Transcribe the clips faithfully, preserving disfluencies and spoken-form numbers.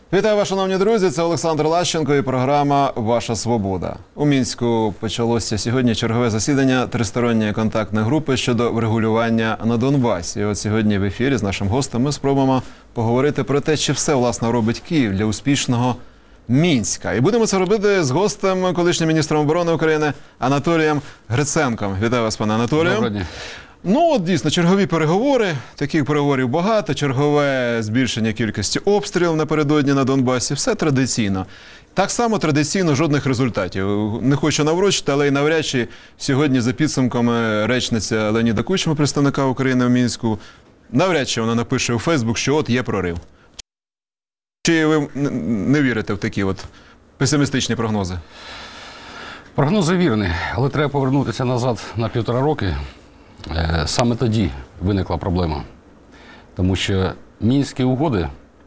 Вітаю вас, шановні друзі, це Олександр Лащенко і програма «Ваша свобода». У Мінську почалося сьогодні чергове засідання тристоронньої контактної групи щодо врегулювання на Донбасі. І от сьогодні в ефірі з нашим гостем ми спробуємо поговорити про те, чи все, власне, робить Київ для успішного Мінська. І будемо це робити з гостем, колишнім міністром оборони України Анатолієм Гриценком. Вітаю вас, пане Анатолію. Доброго дня. Ну, от дійсно, чергові переговори, таких переговорів багато, чергове збільшення кількості обстрілів напередодні на Донбасі, все традиційно. Так само традиційно жодних результатів. Не хочу наврочити, але й навряд чи сьогодні за підсумками речниця Леоніда Кучми, представника України в Мінську, навряд чи вона напише у Фейсбук, що от є прорив. Чи ви не вірите в такі от песимістичні прогнози? Прогнози вірні, але треба повернутися назад на півтора роки. Саме тоді виникла проблема. Тому що Мінські угоди,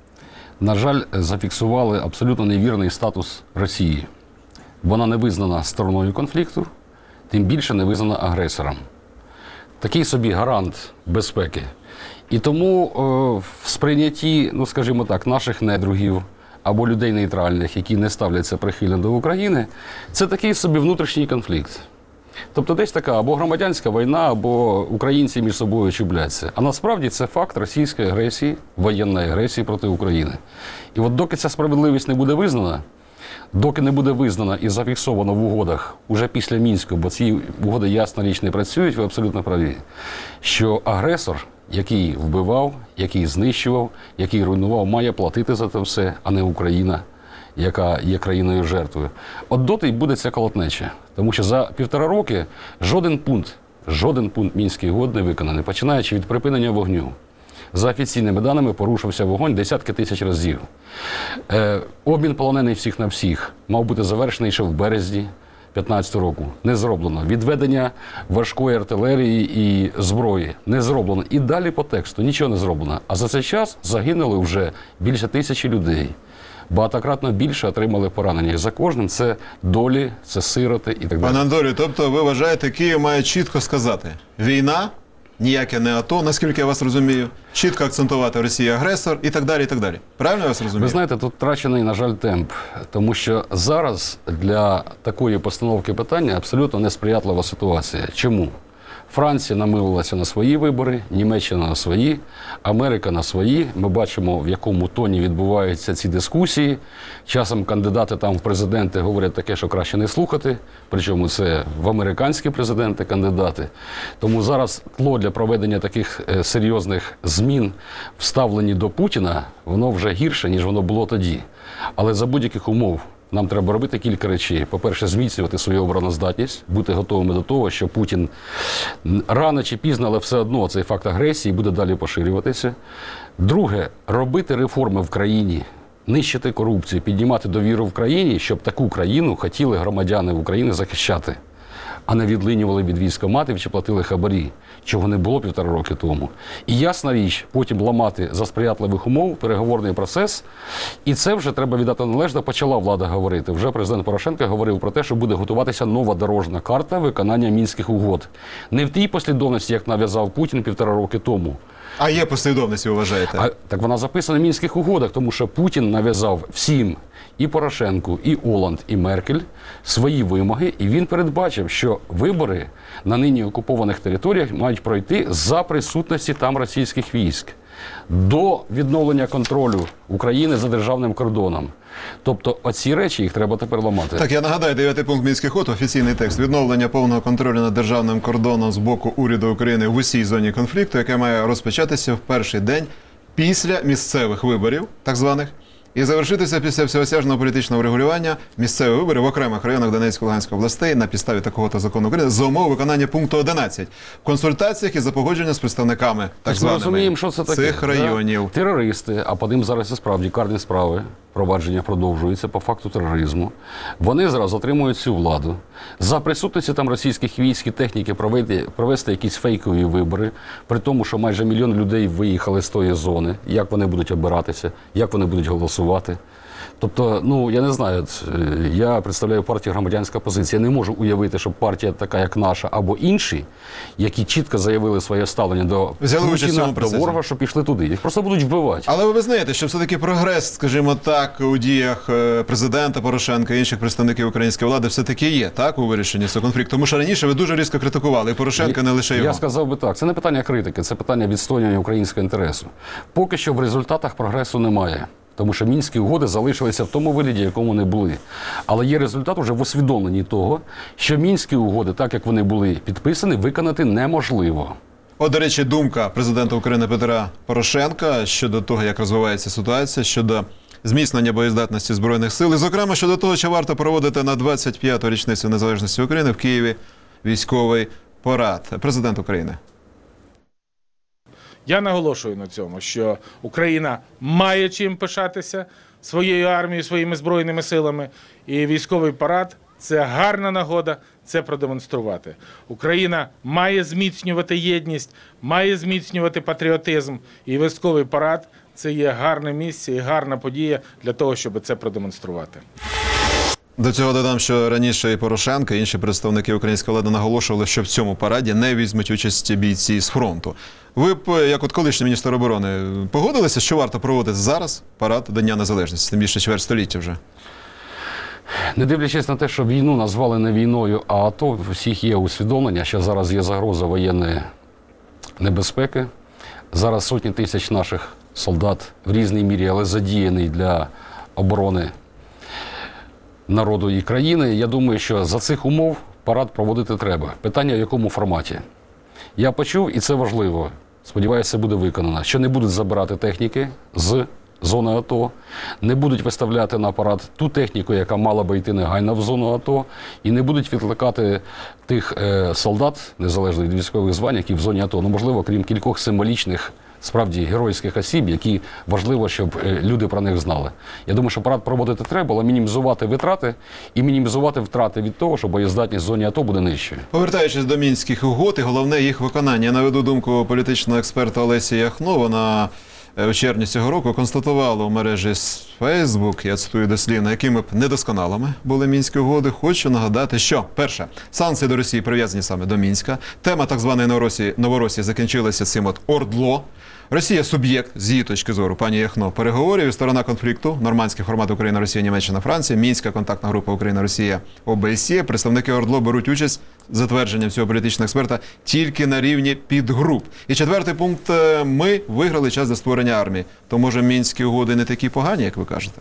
на жаль, зафіксували абсолютно невірний статус Росії. Вона не визнана стороною конфлікту, тим більше не визнана агресором. Такий собі гарант безпеки. І тому о, в сприйнятті, ну скажімо так, наших недругів або людей нейтральних, які не ставляться прихильно до України, це такий собі внутрішній конфлікт. Тобто десь така або громадянська війна, або українці між собою чубляться. А насправді це факт російської агресії, воєнної агресії проти України. І от доки ця справедливість не буде визнана, доки не буде визнана і зафіксовано в угодах, уже після Мінську, бо ці угоди, ясна річ, не працюють, ви абсолютно праві, що агресор, який вбивав, який знищував, який руйнував, має платити за це все, а не Україна, яка є країною жертвою. От доти й буде ця колотнеча. Тому що за півтора роки жоден пункт, жоден пункт Мінських угод не виконаний, починаючи від припинення вогню. За офіційними даними порушився вогонь десятки тисяч разів. Е, обмін полонених всіх на всіх мав бути завершений ще в березні п'ятнадцятого року. Не зроблено. Відведення важкої артилерії і зброї не зроблено. І далі по тексту нічого не зроблено. А за цей час загинули вже більше тисячі людей. Багатократно більше отримали поранення. І за кожним це долі, це сироти і так далі. Пане Анатолію, тобто ви вважаєте, Київ має чітко сказати: війна, ніяке не АТО, наскільки я вас розумію, чітко акцентувати Росія агресор і так далі, і так далі. Правильно я вас розумію? Ви знаєте, тут втрачений, на жаль, темп. Тому що зараз для такої постановки питання абсолютно несприятлива ситуація. Чому? Франція намилилася на свої вибори, Німеччина на свої, Америка на свої. Ми бачимо, в якому тоні відбуваються ці дискусії. Часом кандидати там в президенти говорять таке, що краще не слухати. Причому це в американські президенти кандидати. Тому зараз тло для проведення таких е, серйозних змін в ставленні до Путіна, воно вже гірше, ніж воно було тоді. Але за будь-яких умов нам треба робити кілька речей. По-перше, зміцнювати свою обороноздатність, бути готовими до того, що Путін рано чи пізно, але все одно цей факт агресії буде далі поширюватися. Друге, робити реформи в країні, нищити корупцію, піднімати довіру в країні, щоб таку країну хотіли громадяни України захищати, а не відлинювали від військкоматів чи платили хабарі, чого не було півтора роки тому. І ясна річ, потім ламати за сприятливих умов переговорний процес. І це вже треба віддати належно, почала влада говорити. Вже президент Порошенко говорив про те, що буде готуватися нова дорожна карта виконання Мінських угод. Не в тій послідовності, як нав'язав Путін півтора роки тому. А є послідовність, ви вважаєте? А, так вона записана в Мінських угодах, тому що Путін нав'язав всім, і Порошенку, і Оланд, і Меркель, свої вимоги, і він передбачив, що вибори на нині окупованих територіях мають пройти за присутності там російських військ до відновлення контролю України за державним кордоном. Тобто оці речі їх треба тепер ламати. Так, я нагадаю, дев'ятий пункт Мінських угод, офіційний текст: відновлення повного контролю над державним кордоном з боку уряду України в усій зоні конфлікту, яке має розпочатися в перший день після місцевих виборів, так званих, і завершитися після всеосяжного політичного врегулювання місцевих виборів в окремих районах Донецької та Луганської областей на підставі такого-то закону України за умови виконання пункту одинадцять в консультаціях і за погодження з представниками так званими ми розуміємо, що це таке. Цих районів. Да? Терористи, а по ним зараз і справді карні справи, провадження продовжується по факту тероризму. Вони зараз отримують цю владу. За присутності там російських військ і техніки провести, провести якісь фейкові вибори, при тому, що майже мільйон людей виїхали з тої зони. Як вони будуть обиратися, як вони будуть голосувати. Тобто, ну, я не знаю, от, е, я представляю партію «Громадянська позиція». Я не можу уявити, щоб партія така, як наша, або інші, які чітко заявили своє ставлення до Взяли участь в Путіна, цьому до процесі. ворога, що пішли туди. Їх просто будуть вбивати. Але ви визнаєте, що все-таки прогрес, скажімо так, у діях е, президента Порошенка і інших представників української влади все-таки є, так, у вирішенні цього конфлікту? Тому що раніше ви дуже різко критикували і Порошенка, не лише його. Я сказав би так, це не питання критики, це питання відстоювання українського інтересу. Поки що в результатах прогресу немає. Тому що Мінські угоди залишилися в тому вигляді, якому вони були. Але є результат уже в усвідомленні того, що Мінські угоди, так як вони були підписані, виконати неможливо. От, до речі, думка президента України Петра Порошенка щодо того, як розвивається ситуація, щодо зміцнення боєздатності Збройних сил, і, зокрема, щодо того, чи варто проводити на двадцять п'яту річницю незалежності України в Києві військовий парад. Президент України. Я наголошую на цьому, що Україна має чим пишатися своєю армією, своїми збройними силами, і військовий парад – це гарна нагода це продемонструвати. Україна має зміцнювати єдність, має зміцнювати патріотизм, і військовий парад – це є гарне місце і гарна подія для того, щоб це продемонструвати. До цього додам, що раніше і Порошенко, і інші представники української влади наголошували, що в цьому параді не візьмуть участь бійці з фронту. Ви б, як от колишній міністр оборони, погодилися, що варто проводити зараз парад до Дня Незалежності, тим більше чверть століття вже? Не дивлячись на те, що війну назвали не війною, а АТО, у всіх є усвідомлення, що зараз є загроза воєнної небезпеки. Зараз сотні тисяч наших солдат в різній мірі, але задіяний для оборони народу і країни. Я думаю, що за цих умов парад проводити треба. Питання, в якому форматі. Я почув, і це важливо, сподіваюся, буде виконано, що не будуть забирати техніки з зони АТО, не будуть виставляти на парад ту техніку, яка мала би йти негайно в зону АТО, і не будуть відкликати тих е, солдат, незалежно від військових звань, які в зоні АТО. Ну, можливо, крім кількох символічних, справді, геройських осіб, які важливо, щоб е, люди про них знали. Я думаю, що парад проводити треба, але мінімізувати витрати і мінімізувати втрати від того, що боєздатність в зоні АТО буде нижчою. Повертаючись до Мінських угод і головне їх виконання, я наведу думку політичного експерта Олесі Яхно. Вона в червні цього року констатувала у мережі Facebook, я цитую дослівно, якими б недосконалими були Мінські угоди. Хочу нагадати, що, перше, санкції до Росії прив'язані саме до Мінська. Тема так званої Новоросії, Новоросії закінчилася цим от ОРДЛО. Росія – суб'єкт, з її точки зору, пані Яхно, переговорів і сторона конфлікту, нормандський формат Україна, Росія, Німеччина, Франція, Мінська контактна група Україна, Росія, ОБСЄ. Представники ОРДЛО беруть участь, за затвердженням цього політичного експерта, тільки на рівні підгруп. І четвертий пункт – ми виграли час для створення армії. То, може, Мінські угоди не такі погані, як ви кажете?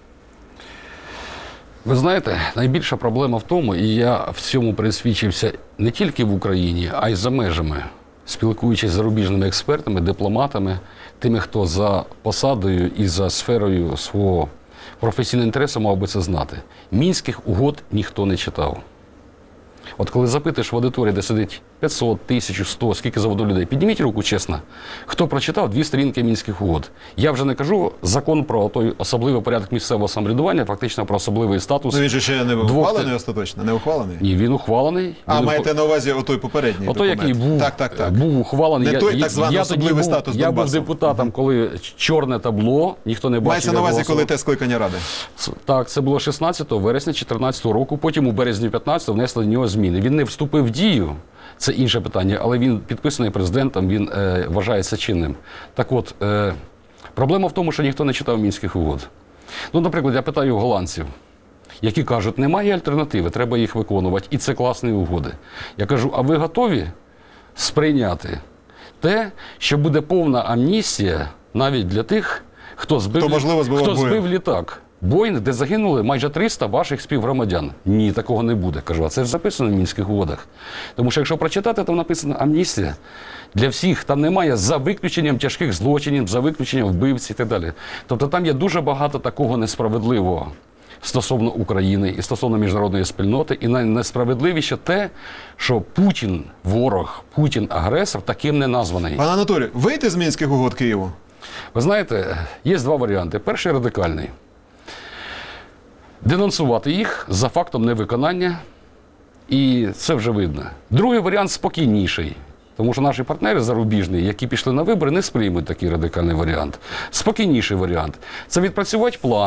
Ви знаєте, найбільша проблема в тому, і я в цьому пересвідчився не тільки в Україні, а й за межами, спілкуючись з зарубіжними експертами, дипломатами, тими, хто за посадою і за сферою свого професійного інтересу мав би це знати. Мінських угод ніхто не читав. От коли запитуєш в аудиторії, де сидить п'ятсот, тисячу, сто, скільки заводу людей, підніміть руку, чесно, хто прочитав дві сторінки Мінських угод. Я вже не кажу закон про той особливий порядок місцевого самоврядування, фактично про особливий статус. Ну, він же ще не двох... ухвалений остаточно, не ухвалений? Ні, він ухвалений. А, він маєте на увазі отой попередній Отой, документ? який був, так, так, так. був ухвалений. Не той так званий я особливий тоді був, статус Я був Донбасу. депутатом, коли чорне табло, ніхто не бачив. Мається на як увазі, голосував. коли те скликання Ради? Так, це було шістнадцятого вересня дві тисячі чотирнадцятого року, потім у березні п'ятнадцятого внесли до нього зміни. Він не вступив в дію, це інше питання, але він підписаний президентом, він е, вважається чинним. Так от, е, проблема в тому, що ніхто не читав Мінських угод. Ну, наприклад, я питаю голландців, які кажуть, немає альтернативи, треба їх виконувати, і це класні угоди. Я кажу, а ви готові сприйняти те, що буде повна амністія навіть для тих, хто збив, Хто, можливо, збивав хто збив Боїнг. літак? Боїнг, де загинули майже триста ваших співгромадян. Ні, такого не буде. Кажу, а це ж записано в Мінських угодах. Тому що якщо прочитати, там написано амністія для всіх. Там немає за виключенням тяжких злочинів, за виключенням вбивць і так далі. Тобто там є дуже багато такого несправедливого стосовно України і стосовно міжнародної спільноти. І найнесправедливіше те, що Путін – ворог, Путін – агресор, таким не названий. Пане Анатолію, вийти з Мінських угод Києву? Ви знаєте, є два варіанти. Перший – радикальний. Денонсувати їх за фактом невиконання, і це вже видно. Другий варіант спокійніший, тому що наші партнери зарубіжні, які пішли на вибори, не сприймуть такий радикальний варіант. Спокійніший варіант – це відпрацювати план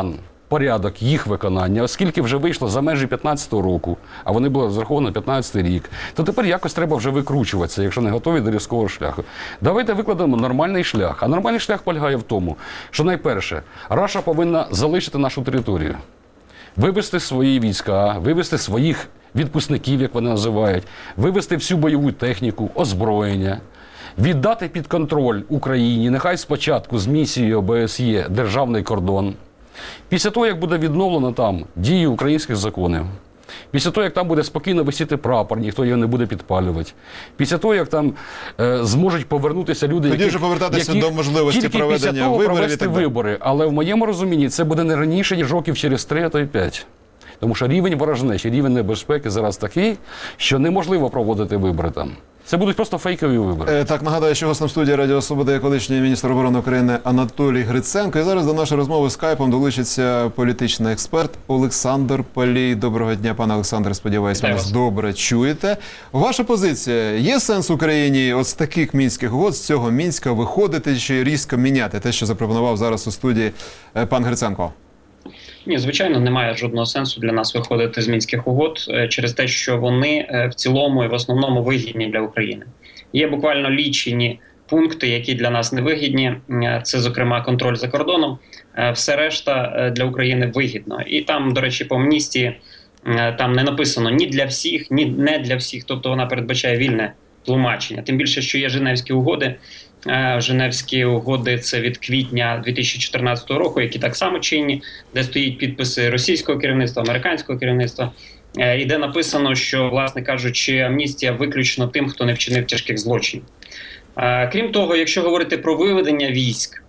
порядок їх виконання, оскільки вже вийшло за межі п'ятнадцятого року, а вони були розраховані на п'ятнадцятий рік, то тепер якось треба вже викручуватися, якщо не готові до різкого шляху. Давайте викладемо нормальний шлях. А нормальний шлях полягає в тому, що найперше, Раша повинна залишити нашу територію, вивести свої війська, вивести своїх відпускників, як вони називають, вивести всю бойову техніку, озброєння, віддати під контроль Україні, нехай спочатку з місією О Б С Є державний кордон. Після того, як буде відновлено там дію українських законів, після того, як там буде спокійно висіти прапор, ніхто його не буде підпалювати, після того, як там е, зможуть повернутися люди, Тоді які, вже повертатися які до можливості тільки проведення після того виборів і провести так далі. вибори. Але в моєму розумінні це буде не раніше, ніж років через три, а то й п'ять. Тому що рівень ворожнечі, рівень небезпеки зараз такий, що неможливо проводити вибори там. Це будуть просто фейкові вибори. Е, Так, нагадаю, що гостем студії Радіо Свобода є колишній міністр оборони України Анатолій Гриценко. І зараз до нашої розмови скайпом долучиться політичний експерт Олександр Палій. Доброго дня, пане Олександре. Сподіваюсь, ви нас добре чуєте. Ваша позиція. Є сенс Україні от з таких мінських угод, з цього Мінська виходити чи різко міняти те, що запропонував зараз у студії е, пан Гриценко? Ні, звичайно, немає жодного сенсу для нас виходити з мінських угод е, через те, що вони е, в цілому і в основному вигідні для України. Є буквально лічені пункти, які для нас не вигідні. Е, Це, зокрема, контроль за кордоном. Е, Все решта е, для України вигідно. І там, до речі, по амністії е, там не написано ні для всіх, ні не для всіх. Тобто вона передбачає вільне тлумачення. Тим більше, що є Женевські угоди. Женевські угоди – це від квітня дві тисячі чотирнадцятого року, які так само чинні, де стоїть підписи російського керівництва, американського керівництва, і де написано, що, власне кажучи, амністія виключно тим, хто не вчинив тяжких злочинів. Крім того, якщо говорити про виведення військ,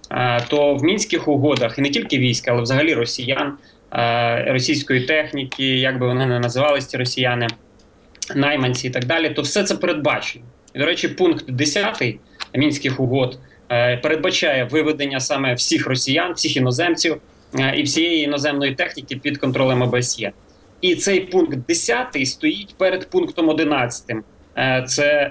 то в Мінських угодах, і не тільки військ, але взагалі росіян, російської техніки, як би вони не називались, ці росіяни, найманці і так далі, то все це передбачено. І, до речі, пункт десятий Мінських угод е, передбачає виведення саме всіх росіян, всіх іноземців е, і всієї іноземної техніки під контролем О Б С Є. І цей пункт десятий стоїть перед пунктом одинадцятим. Е, це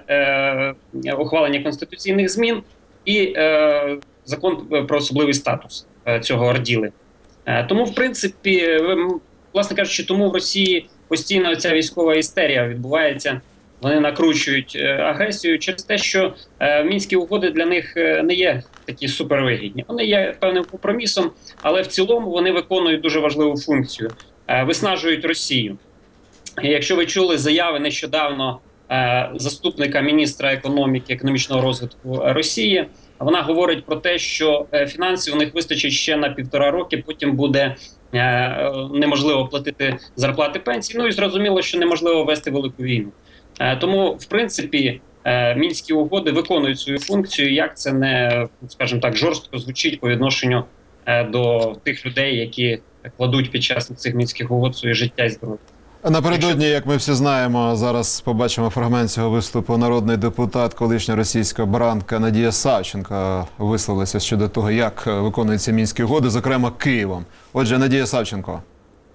е, ухвалення конституційних змін і е, закон про особливий статус е, цього орділи. Е, тому, в принципі, е, власне кажучи, тому в Росії постійно ця військова істерія відбувається. Вони накручують е, агресію через те, що е, мінські угоди для них е, не є такі супервигідні. Вони є певним компромісом, але в цілому вони виконують дуже важливу функцію. Е, виснажують Росію. І якщо ви чули заяви нещодавно е, заступника міністра економіки, економічного розвитку Росії, вона говорить про те, що е, фінансів у них вистачить ще на півтора роки, потім буде е, неможливо платити зарплати, пенсії. Ну і зрозуміло, що неможливо вести велику війну. Тому, в принципі, Мінські угоди виконують свою функцію, як це не, скажімо так, жорстко звучить по відношенню до тих людей, які кладуть під час цих Мінських угод своє життя і здоров'я. Напередодні, як ми всі знаємо, зараз побачимо фрагмент цього виступу, народний депутат, колишня російська бранка Надія Савченко висловилася щодо того, як виконуються Мінські угоди, зокрема Києвом. Отже, Надія Савченко.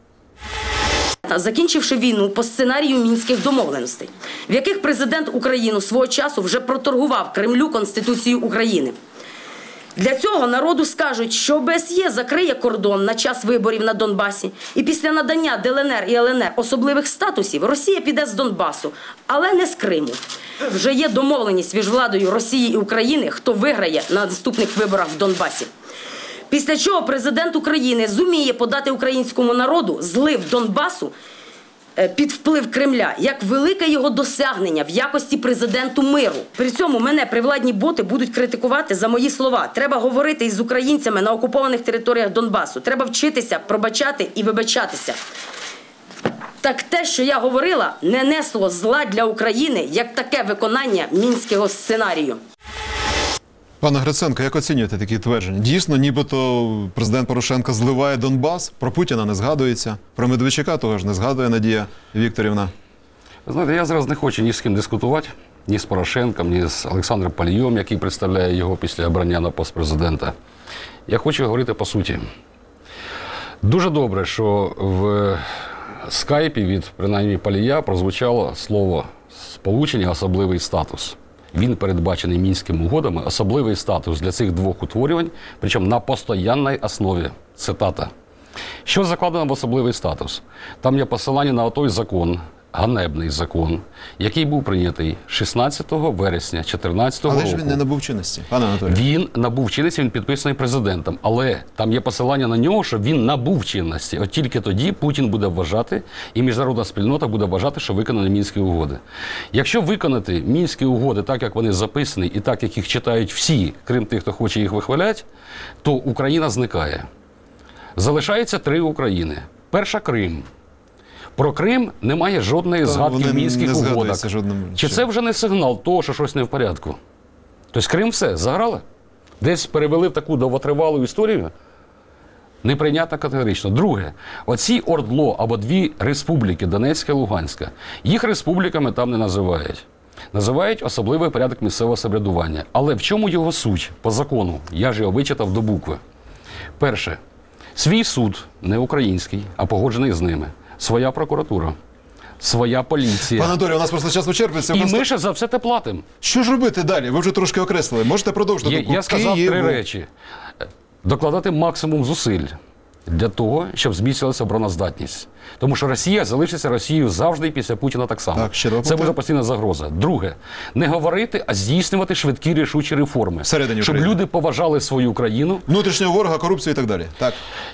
Закінчивши війну по сценарію Мінських домовленостей, в яких президент України свого часу вже проторгував Кремлю Конституцію України. Для цього народу скажуть, що О Б С Є закриє кордон на час виборів на Донбасі, і після надання Д Л Н Р і Л Н Р особливих статусів Росія піде з Донбасу, але не з Криму. Вже є домовленість між владою Росії і України, хто виграє на наступних виборах в Донбасі. Після чого президент України зуміє подати українському народу злив Донбасу під вплив Кремля, як велике його досягнення в якості президенту миру. При цьому мене привладні боти будуть критикувати за мої слова. Треба говорити із українцями на окупованих територіях Донбасу. Треба вчитися, пробачати і вибачатися. Так те, що я говорила, не несло зла для України, як таке виконання мінського сценарію. Пане Гриценко, як оцінюєте такі твердження? Дійсно, нібито президент Порошенко зливає Донбас, про Путіна не згадується, про Медведчука того ж не згадує Надія Вікторівна. Знаєте, я зараз не хочу ні з ким дискутувати, ні з Порошенком, ні з Олександром Палієм, який представляє його після обрання на пост президента. Я хочу говорити по суті. Дуже добре, що в скайпі від, принаймні, Палія прозвучало слово сполучення «особливий статус». Він передбачений Мінськими угодами, особливий статус для цих двох утворювань, причому на постоянній основі. Цитата. Що закладено в особливий статус? Там є посилання на той закон, ганебний закон, який був прийнятий шістнадцятого вересня дві тисячі чотирнадцятого Але року. ж він не набув чинності, пане Анатолію. Він набув чинності, він підписаний президентом. Але там є посилання на нього, що він набув чинності. От тільки тоді Путін буде вважати, і міжнародна спільнота буде вважати, що виконані Мінські угоди. Якщо виконати Мінські угоди так, як вони записані, і так, як їх читають всі, крім тих, хто хоче їх вихваляти, то Україна зникає. Залишається три України. Перша – Крим. Про Крим немає жодної Та згадки вони в Мінських не угодах. згадуються жодним Чи чином. це вже не сигнал того, що щось не в порядку? Тобто Крим все, заграли? Десь перевели в таку довготривалу історію? Неприйнятно категорично. Друге, оці ОРДЛО або дві республіки, Донецька і Луганська, їх республіками там не називають. Називають особливий порядок місцевого самоврядування. Але в чому його суть? По закону. Я ж його вичитав до букви. Перше. Свій суд, не український, а погоджений з ними. Своя прокуратура. Своя поліція. Пане Анатолію, у нас просто час вичерпується. І У нас ми та- ще за все те платимо. Що ж робити далі? Ви вже трошки окреслили. Можете продовжити Я, думку? я сказав Київ, три речі. Докладати максимум зусиль для того, щоб зміцнилася обороноздатність. Тому що Росія залишиться Росією завжди і після Путіна так само. Так, ще два Це пункти. буде постійна загроза. Друге, не говорити, а здійснювати швидкі рішучі реформи. Всередині щоб України. люди поважали свою країну. Внутрішнього ворога, корупцію і так далі. Так.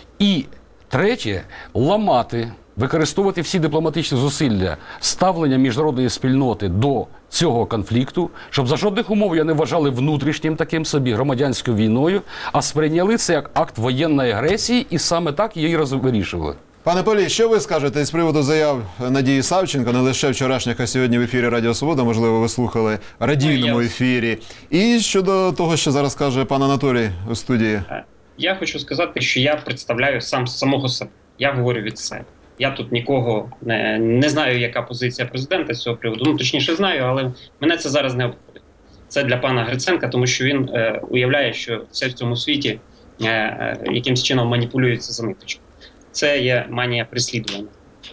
І третє, ламати, використовувати всі дипломатичні зусилля ставлення міжнародної спільноти до цього конфлікту, щоб за жодних умов я не вважали внутрішнім таким собі громадянською війною, а сприйняли це як акт воєнної агресії і саме так її роз- вирішували. Пане Палій, що ви скажете з приводу заяв Надії Савченко, не лише вчорашніх, а сьогодні в ефірі Радіо Свобода, можливо, ви слухали в радійному Я- ефірі. І щодо того, що зараз каже пан Анатолій у студії. Я хочу сказати, що я представляю сам самого себе. Я говорю від себе. Я тут нікого не, не знаю, яка позиція президента з цього приводу. Ну, точніше, знаю, але мене це зараз не обходить. Це для пана Гриценка, тому що він е, уявляє, що все в цьому світі е, е, якимсь чином маніпулюється за ниточку. Це є манія переслідування.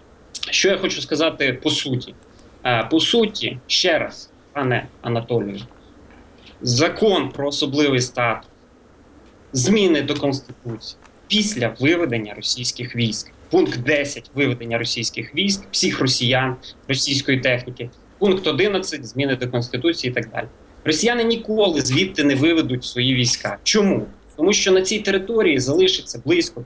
Що я хочу сказати по суті? Е, по суті, ще раз, пане Анатолію, закон про особливий статус, зміни до Конституції після виведення російських військ. Пункт десять – виведення російських військ, всіх росіян, російської техніки. Пункт одинадцять – зміни до Конституції і так далі. Росіяни ніколи звідти не виведуть свої війська. Чому? Тому що на цій території залишиться близько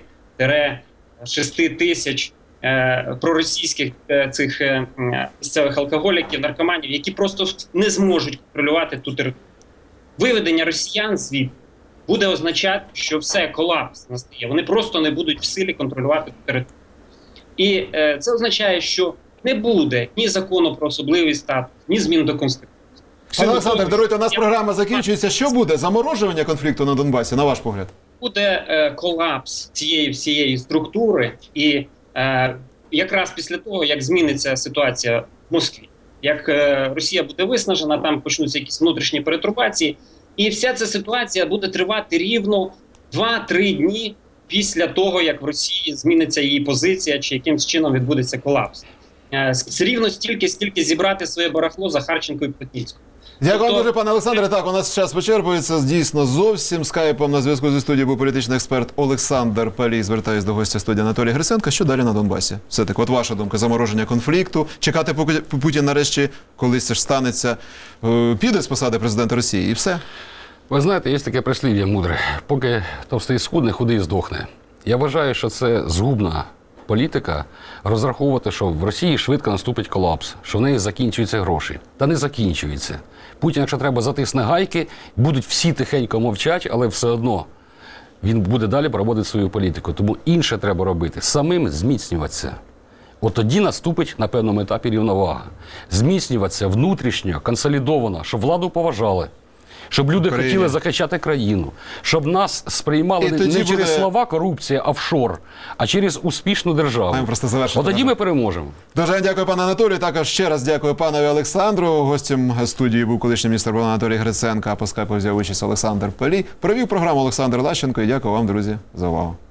п'яти-шести тисяч е, проросійських е, цих е, місцевих алкоголіків, наркоманів, які просто не зможуть контролювати ту територію. Виведення росіян звідти буде означати, що все, колапс настає. Вони просто не будуть в силі контролювати ту територію. І е, це означає, що не буде ні закону про особливий статус, ні змін до Конституції. Пане Олександр, даруйте, у нас Я- програма закінчується. Що буде? Заморожування конфлікту на Донбасі, на ваш погляд? Буде е, колапс цієї всієї структури, і е, якраз після того, як зміниться ситуація в Москві, як е, Росія буде виснажена, там почнуться якісь внутрішні перетрубації, і вся ця ситуація буде тривати рівно два-три дні після того, як в Росії зміниться її позиція, чи якимсь чином відбудеться колапс. Е, с- рівно стільки, скільки зібрати своє барахло Захарченко і Плотніцького. Дякую вам Тобто- дуже, пане Олександре. Так, у нас час вичерпується. Дійсно, зовсім скайпом на зв'язку зі студією був політичний експерт Олександр Палій. Звертаюсь до гостя студії Анатолій Гриценко. Що далі на Донбасі? Все-таки, от ваша думка, замороження конфлікту. Чекати, поки Путін нарешті, колись це ж станеться, е, піде з посади президента Росії і все. Ви знаєте, є таке прислів'я мудре. Поки товстий схудне, худий здохне. Я вважаю, що це згубна політика розраховувати, що в Росії швидко наступить колапс, що в неї закінчуються гроші. Та не закінчується. Путін, якщо треба, затисне гайки, будуть всі тихенько мовчать, але все одно він буде далі проводити свою політику. Тому інше треба робити. Самим зміцнюватися. От тоді наступить на певному етапі рівновага. Зміцнюватися внутрішньо, консолідовано, щоб владу поважали. Щоб люди Україні. хотіли захищати країну, щоб нас сприймали І не, тоді не через буде- слова корупція, офшор, а через успішну державу. Маємо просто завершити, От тоді на ми жаль. переможемо. Дуже дякую, пане Анатолію. Також ще раз дякую панові Олександру. Гостем студії був колишній міністр оборони Анатолій Гриценко, а по скайпу взяв участь Олександр Палій. Провів програму Олександр Лащенко і дякую вам, друзі, за увагу.